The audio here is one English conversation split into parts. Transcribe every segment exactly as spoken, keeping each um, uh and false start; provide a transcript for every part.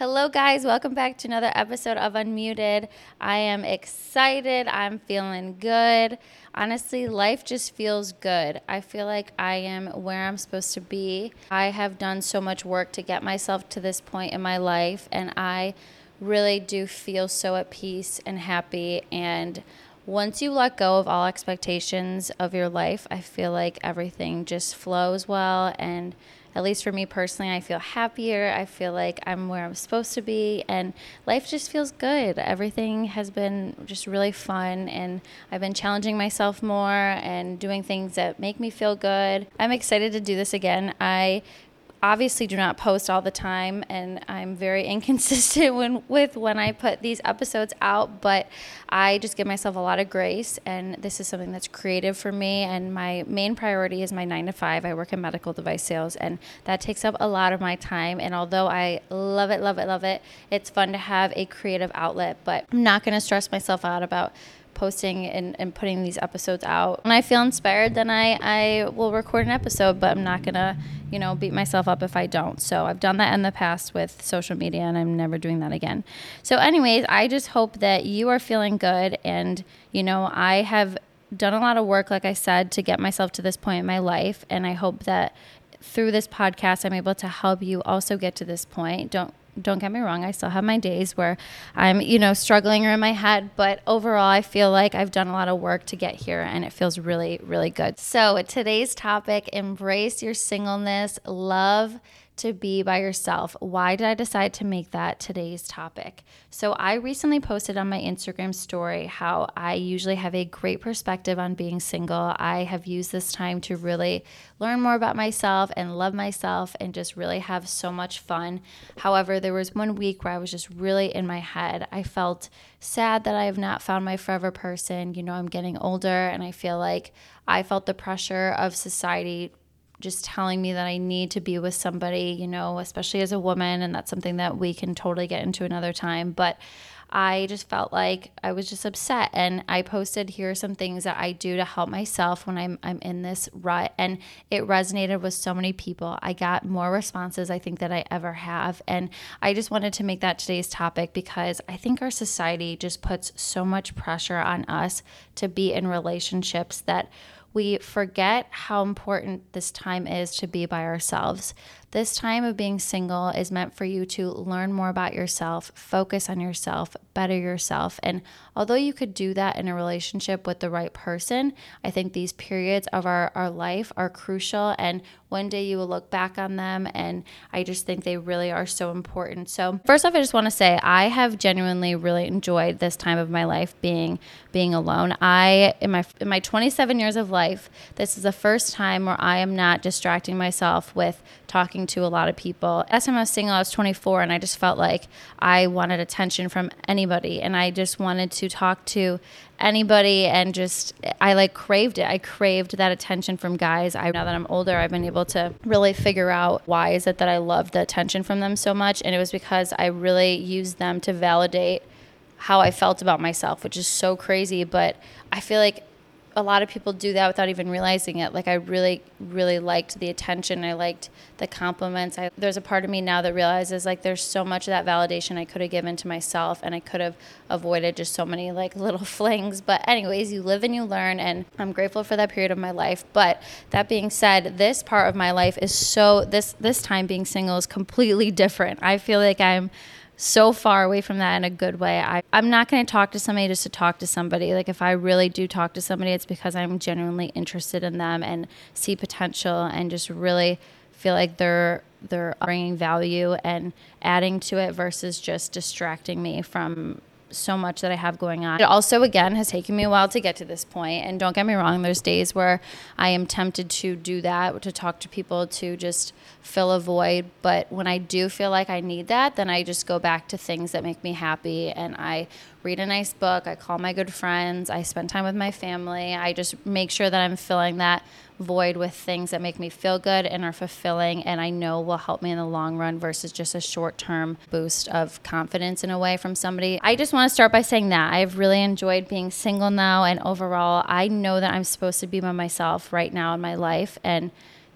Hello guys, welcome back to another episode of Unmuted. I am excited, I'm feeling good. Honestly, life just feels good. I feel like I am where I'm supposed to be. I have done so much work to get myself to this point in my life, and I really do feel so at peace and happy. And once you let go of all expectations of your life, I feel like everything just flows well, and at least for me personally, I feel happier. I feel like I'm where I'm supposed to be, and life just feels good. Everything has been just really fun, and I've been challenging myself more and doing things that make me feel good. I'm excited to do this again. I obviously do not post all the time, and I'm very inconsistent when, with when I put these episodes out, but I just give myself a lot of grace, and this is something that's creative for me, and my main priority is my nine to five. I work in medical device sales, and that takes up a lot of my time, and although I love it, love it, love it, it's fun to have a creative outlet, but I'm not going to stress myself out about posting and, and putting these episodes out. When I feel inspired, then I, I will record an episode, but I'm not going to, you know, beat myself up if I don't. So I've done that in the past with social media, and I'm never doing that again. So anyways, I just hope that you are feeling good. And, you know, I have done a lot of work, like I said, to get myself to this point in my life. And I hope that through this podcast, I'm able to help you also get to this point. Don't Don't get me wrong, I still have my days where I'm, you know, struggling or in my head, but overall I feel like I've done a lot of work to get here, and it feels really, really good. So today's topic, embrace your singleness, love to be by yourself. Why did I decide to make that today's topic? So I recently posted on my Instagram story how I usually have a great perspective on being single. I have used this time to really learn more about myself and love myself and just really have so much fun. However, there was one week where I was just really in my head. I felt sad that I have not found my forever person. You know, I'm getting older, and I feel like I felt the pressure of society just telling me that I need to be with somebody, you know, especially as a woman, and that's something that we can totally get into another time. But I just felt like I was just upset, and I posted, here are some things that I do to help myself when I'm I'm in this rut, and it resonated with so many people. I got more responses, I think, that I ever have, and I just wanted to make that today's topic because I think our society just puts so much pressure on us to be in relationships that we forget how important this time is to be by ourselves. This time of being single is meant for you to learn more about yourself, focus on yourself, better yourself. And although you could do that in a relationship with the right person, I think these periods of our, our life are crucial. And one day you will look back on them, and I just think they really are so important. So first off, I just want to say I have genuinely really enjoyed this time of my life being being alone. I, in my in my twenty-seven years of life, this is the first time where I am not distracting myself with talking to a lot of people. Last time I was single, I was twenty-four, and I just felt like I wanted attention from anybody, and I just wanted to talk to anybody, and just I like craved it. I craved that attention from guys. I now that I'm older, I've been able to really figure out why is it that I love the attention from them so much, and it was because I really used them to validate how I felt about myself, which is so crazy, but I feel like a lot of people do that without even realizing it. Like I really, really liked the attention. I liked the compliments. I, there's a part of me now that realizes like there's so much of that validation I could have given to myself, and I could have avoided just so many like little flings. But anyways, you live and you learn, and I'm grateful for that period of my life. But that being said, this part of my life is so, this, this time being single is completely different. I feel like I'm so far away from that in a good way. I, I'm not going to talk to somebody just to talk to somebody. Like if I really do talk to somebody, it's because I'm genuinely interested in them and see potential, and just really feel like they're they're bringing value and adding to it versus just distracting me from so much that I have going on. It also, again, has taken me a while to get to this point. And don't get me wrong, there's days where I am tempted to do that, to talk to people, to just fill a void. But when I do feel like I need that, then I just go back to things that make me happy. And I read a nice book. I call my good friends. I spend time with my family. I just make sure that I'm filling that void with things that make me feel good and are fulfilling, and I know will help me in the long run versus just a short-term boost of confidence in a way from somebody. I just want to start by saying that I've really enjoyed being single now, and overall I know that I'm supposed to be by myself right now in my life, and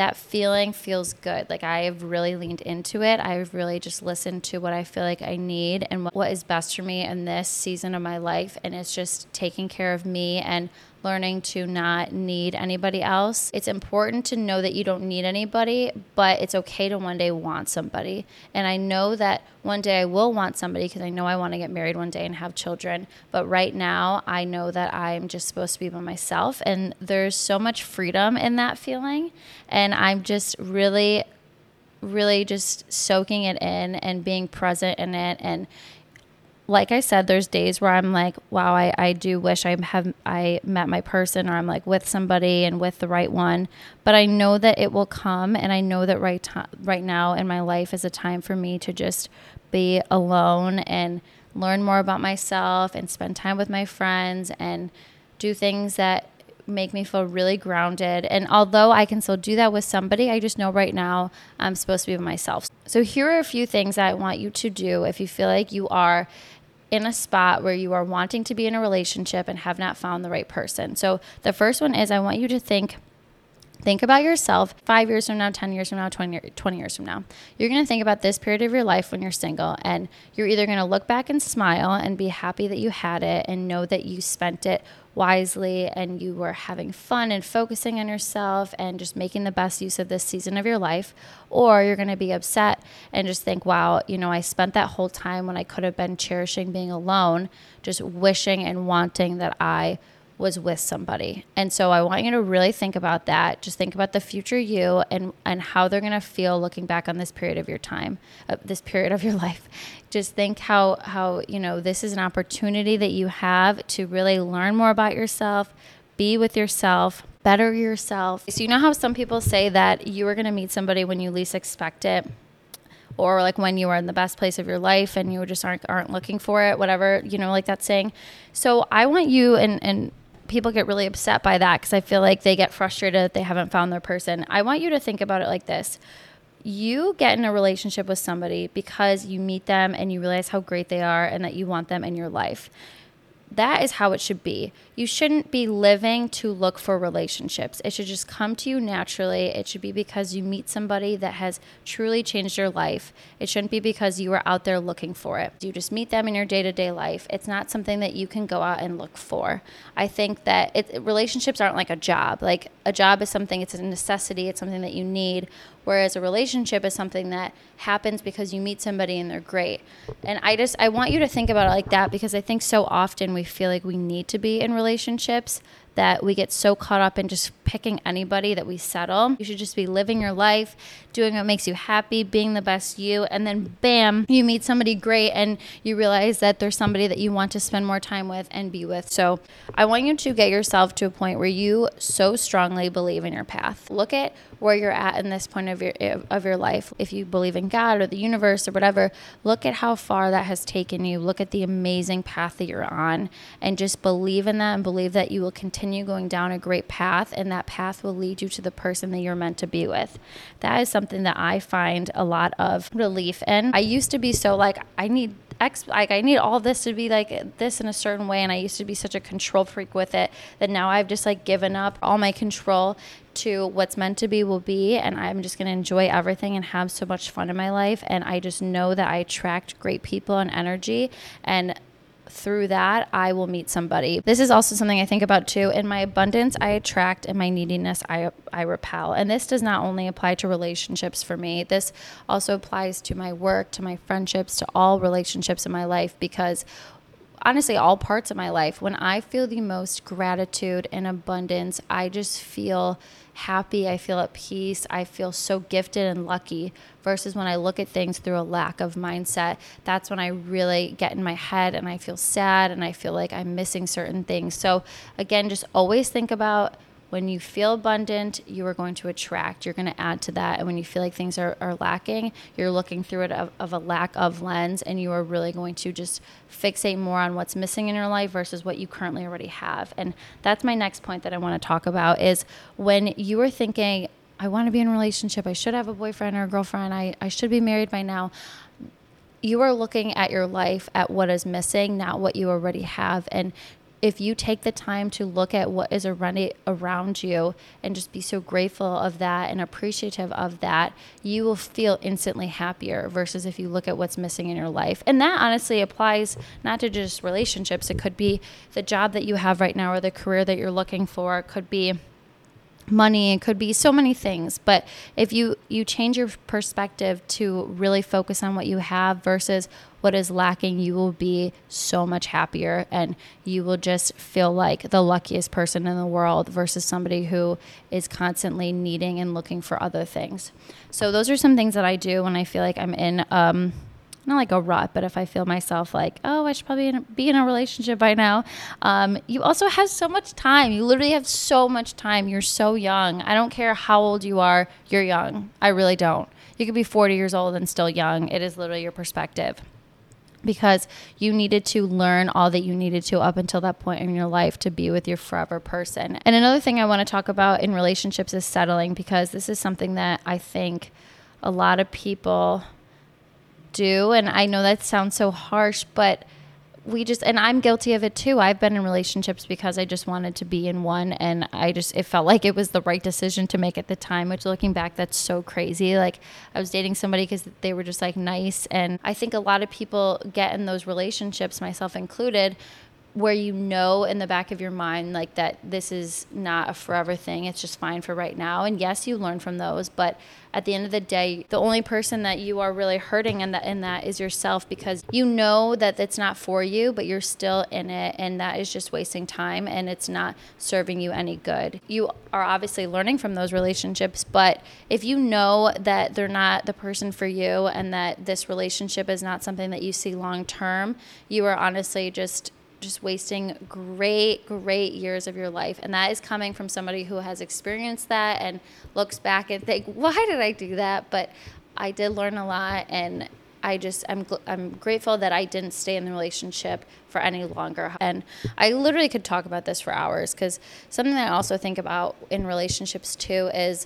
that feeling feels good. Like I've really leaned into it. I've really just listened to what I feel like I need and what is best for me in this season of my life. And it's just taking care of me and learning to not need anybody else. It's important to know that you don't need anybody, but it's okay to one day want somebody. And I know that one day I will want somebody because I know I want to get married one day and have children. But right now, I know that I'm just supposed to be by myself. And there's so much freedom in that feeling. And I'm just really, really just soaking it in and being present in it. And like I said, there's days where I'm like, wow, I, I do wish I have I met my person, or I'm like with somebody and with the right one. But I know that it will come, and I know that right to, right now in my life is a time for me to just be alone and learn more about myself and spend time with my friends and do things that make me feel really grounded. And although I can still do that with somebody, I just know right now I'm supposed to be with myself. So here are a few things that I want you to do if you feel like you are in a spot where you are wanting to be in a relationship and have not found the right person. So the first one is I want you to think Think about yourself five years from now, ten years from now, twenty, twenty years from now. You're going to think about this period of your life when you're single, and you're either going to look back and smile and be happy that you had it and know that you spent it wisely and you were having fun and focusing on yourself and just making the best use of this season of your life. Or you're going to be upset and just think, wow, you know, I spent that whole time when I could have been cherishing being alone, just wishing and wanting that I was with somebody. And so I want you to really think about that. Just think about the future you and, and how they're going to feel looking back on this period of your time, uh, this period of your life. Just think how, how, you know, this is an opportunity that you have to really learn more about yourself, be with yourself, better yourself. So you know how some people say that you are going to meet somebody when you least expect it, or like when you are in the best place of your life and you just aren't, aren't looking for it, whatever, you know, like that saying. So I want you, and, and people get really upset by that because I feel like they get frustrated that they haven't found their person. I want you to think about it like this. You get in a relationship with somebody because you meet them and you realize how great they are and that you want them in your life. That is how it should be. You shouldn't be living to look for relationships. It should just come to you naturally. It should be because you meet somebody that has truly changed your life. It shouldn't be because you were out there looking for it. You just meet them in your day-to-day life. It's not something that you can go out and look for. I think that it, relationships aren't like a job. Like a job is something, it's a necessity. It's something that you need. Whereas a relationship is something that happens because you meet somebody and they're great. And I just, I want you to think about it like that, because I think so often we feel like we need to be in relationships that we get so caught up in just picking anybody that we settle. You should just be living your life, doing what makes you happy, being the best you, and then bam, you meet somebody great and you realize that there's somebody that you want to spend more time with and be with. So I want you to get yourself to a point where you so strongly believe in your path. Look at where you're at in this point of your of your life. If you believe in God or the universe or whatever, look at how far that has taken you. Look at the amazing path that you're on and just believe in that and believe that you will continue going down a great path, and that path will lead you to the person that you're meant to be with. That is something that I find a lot of relief in. I used to be so like, I need X, like I need all this to be like this in a certain way, and I used to be such a control freak with it that now I've just like given up all my control to what's meant to be will be, and I'm just going to enjoy everything and have so much fun in my life. And I just know that I attract great people and energy, and through that, I will meet somebody. This is also something I think about too. In my abundance, I attract, and my neediness, I I repel. And this does not only apply to relationships for me. This also applies to my work, to my friendships, to all relationships in my life, because honestly, all parts of my life, when I feel the most gratitude and abundance, I just feel happy. I feel at peace. I feel so gifted and lucky, versus when I look at things through a lack of mindset. That's when I really get in my head and I feel sad and I feel like I'm missing certain things. So again, just always think about when you feel abundant, you are going to attract. You're going to add to that. And when you feel like things are, are lacking, you're looking through it of, of a lack of lens, and you are really going to just fixate more on what's missing in your life versus what you currently already have. And that's my next point that I want to talk about, is when you are thinking, I want to be in a relationship, I should have a boyfriend or a girlfriend, I, I should be married by now. You are looking at your life at what is missing, not what you already have. And if you take the time to look at what is around around you and just be so grateful of that and appreciative of that, you will feel instantly happier versus if you look at what's missing in your life. And that honestly applies not to just relationships. It could be the job that you have right now or the career that you're looking for. It could be money. It could be so many things. But if you, you change your perspective to really focus on what you have versus what is lacking, you will be so much happier and you will just feel like the luckiest person in the world versus somebody who is constantly needing and looking for other things. So those are some things that I do when I feel like I'm in, um, not like a rut, but if I feel myself like, oh, I should probably in a, be in a relationship by now. Um, you also have so much time. You literally have so much time. You're so young. I don't care how old you are. You're young. I really don't. You could be forty years old and still young. It is literally your perspective. Because you needed to learn all that you needed to up until that point in your life to be with your forever person. And another thing I want to talk about in relationships is settling, because this is something that I think a lot of people do. And I know that sounds so harsh, but we just, and I'm guilty of it too. I've been in relationships because I just wanted to be in one, and I just, it felt like it was the right decision to make at the time, which looking back, that's so crazy. Like I was dating somebody because they were just like nice. And I think a lot of people get in those relationships, myself included, where you know in the back of your mind like that this is not a forever thing, it's just fine for right now. And yes, you learn from those, but at the end of the day, the only person that you are really hurting in that in that is yourself, because you know that it's not for you, but you're still in it, and that is just wasting time and it's not serving you any good. You are obviously learning from those relationships, but if you know that they're not the person for you and that this relationship is not something that you see long term, you are honestly just just wasting great, great years of your life. And that is coming from somebody who has experienced that and looks back and think, why did I do that? But I did learn a lot, and I just, I'm, I'm grateful that I didn't stay in the relationship for any longer. And I literally could talk about this for hours, because something that I also think about in relationships too is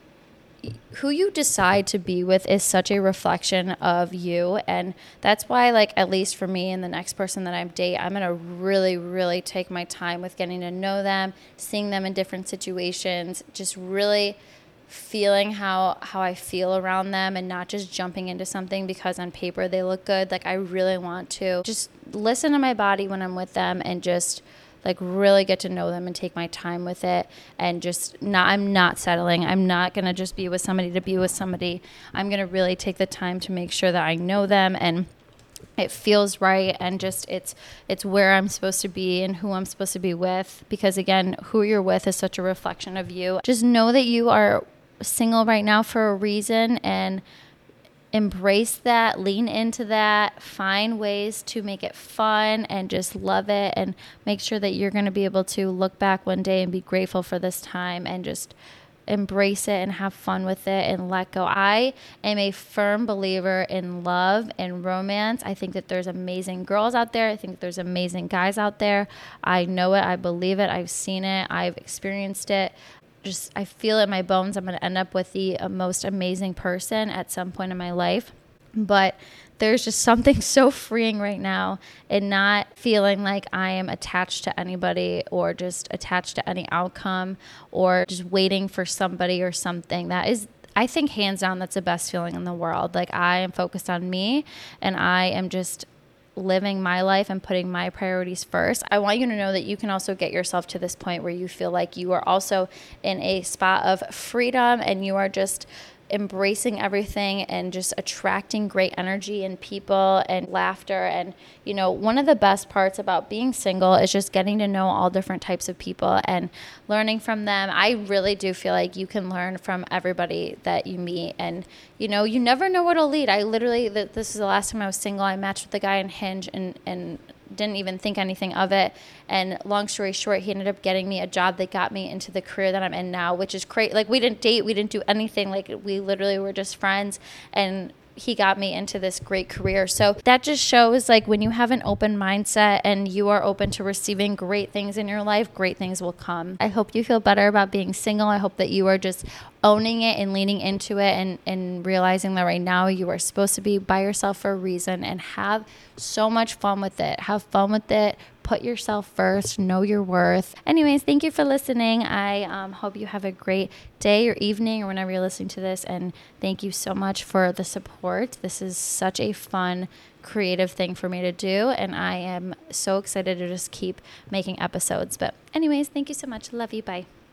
who you decide to be with is such a reflection of you. And that's why, like, at least for me and the next person that I date, I'm going to really, really take my time with getting to know them, seeing them in different situations, just really feeling how, how I feel around them, and not just jumping into something because on paper they look good. Like, I really want to just listen to my body when I'm with them and just like really get to know them and take my time with it, and just not, I'm not settling. I'm not going to just be with somebody to be with somebody. I'm going to really take the time to make sure that I know them and it feels right, and just it's it's where I'm supposed to be and who I'm supposed to be with, because again, who you're with is such a reflection of you. Just know that you are single right now for a reason, and embrace that, lean into that, find ways to make it fun and just love it, and make sure that you're going to be able to look back one day and be grateful for this time and just embrace it and have fun with it and let go. I am a firm believer in love and romance. I think that there's amazing girls out there. I think that there's amazing guys out there. I know it. I believe it. I've seen it. I've experienced it. Just, I feel it in my bones. I'm going to end up with the uh, most amazing person at some point in my life. But there's just something so freeing right now in not feeling like I am attached to anybody or just attached to any outcome or just waiting for somebody or something. That is, I think, hands down, that's the best feeling in the world. Like, I am focused on me, and I am just living my life and putting my priorities first. I want you to know that you can also get yourself to this point where you feel like you are also in a spot of freedom, and you are just embracing everything and just attracting great energy and people and laughter. And, you know, one of the best parts about being single is just getting to know all different types of people and learning from them. I really do feel like you can learn from everybody that you meet, and, you know, you never know what'll lead. I literally, this is the last time I was single, I matched with a guy in Hinge and, and didn't even think anything of it. And long story short, he ended up getting me a job that got me into the career that I'm in now, which is crazy. Like, we didn't date, we didn't do anything. Like, we literally were just friends, and he got me into this great career. So that just shows, like, when you have an open mindset and you are open to receiving great things in your life, great things will come. I hope you feel better about being single. I hope that you are just owning it and leaning into it, and, and realizing that right now you are supposed to be by yourself for a reason, and have so much fun with it. Have fun with it. put yourself first, know your worth. Anyways, thank you for listening. I um, hope you have a great day or evening or whenever you're listening to this. And thank you so much for the support. This is such a fun, creative thing for me to do. And I am so excited to just keep making episodes. But anyways, thank you so much. Love you. Bye.